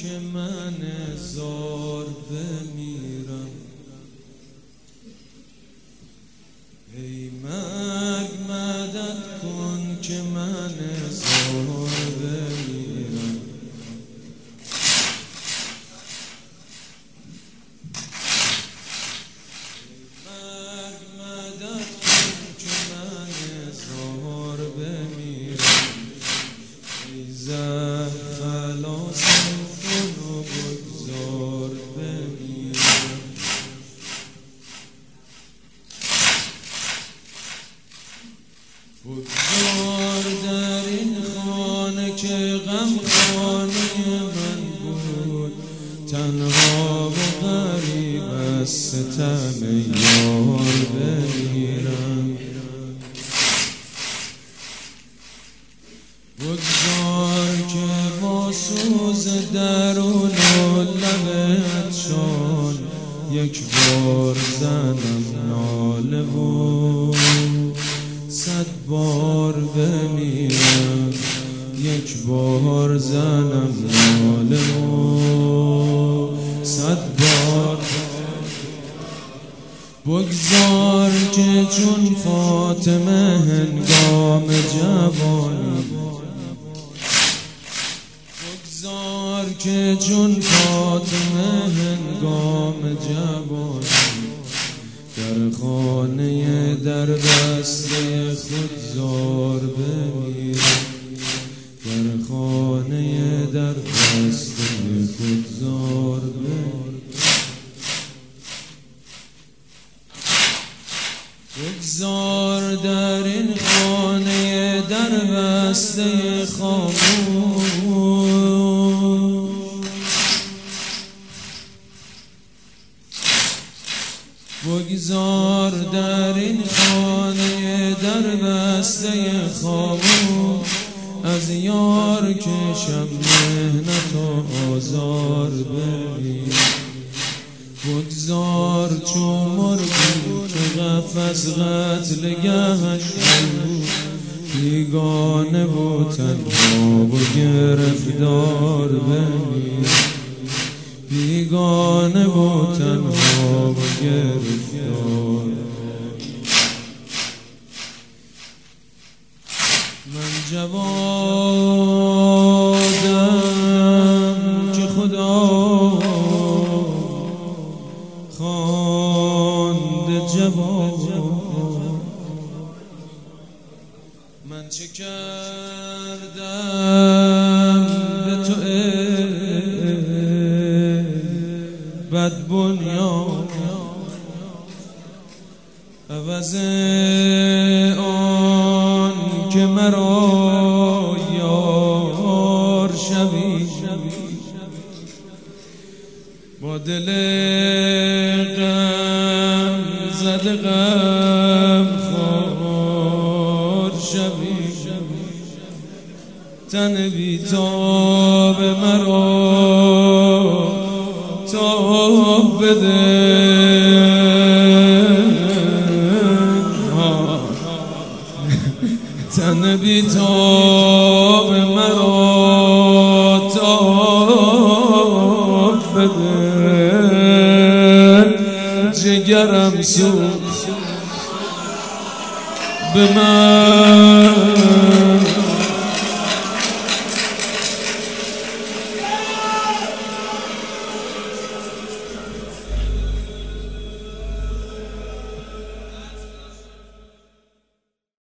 که من زار بمیرم. ای مرگ مدد کن که من زار بمیرم. مرگ مدد کن که من زار بمیرم. ای زهر خلاصم کن و بگذار بمیرم. بگذار در این خانه که غم خانه من بود، تنها و غریب از ستم یار بمیرم. بگذار که با سوز درون و لبتشان یک بار زنم ناله و 100 بار بمیرم. یک بار زنم ناله و 100 بار. بگذار که چون فاطمه هنگام جوانی، بگذار که چون فاطمه هنگام جوانی در خانه در بسته خود زار بمیرم. در خانه در بسته خود زار بمیرم. بگذار در این خانه در بسته خاموش، بگذار در این خانه در بسته خاموش از یار کشم مهنت و آزار ببین. بگذار چون مرغی که قفس قتل گهش بود، بیگانه و تنها و گرفتار ببین. بیگانه و تنها و گرفتار. من جوادم که خدا خواند جواد. من چه کردم به تو بد بنیان، عوض آن که مرا یار شوی، با دل غم زده غم خوار شوی. تن بی تاب مرا تاب بده، تن بی تاب مرا تاب بده. جگرم سوخت به من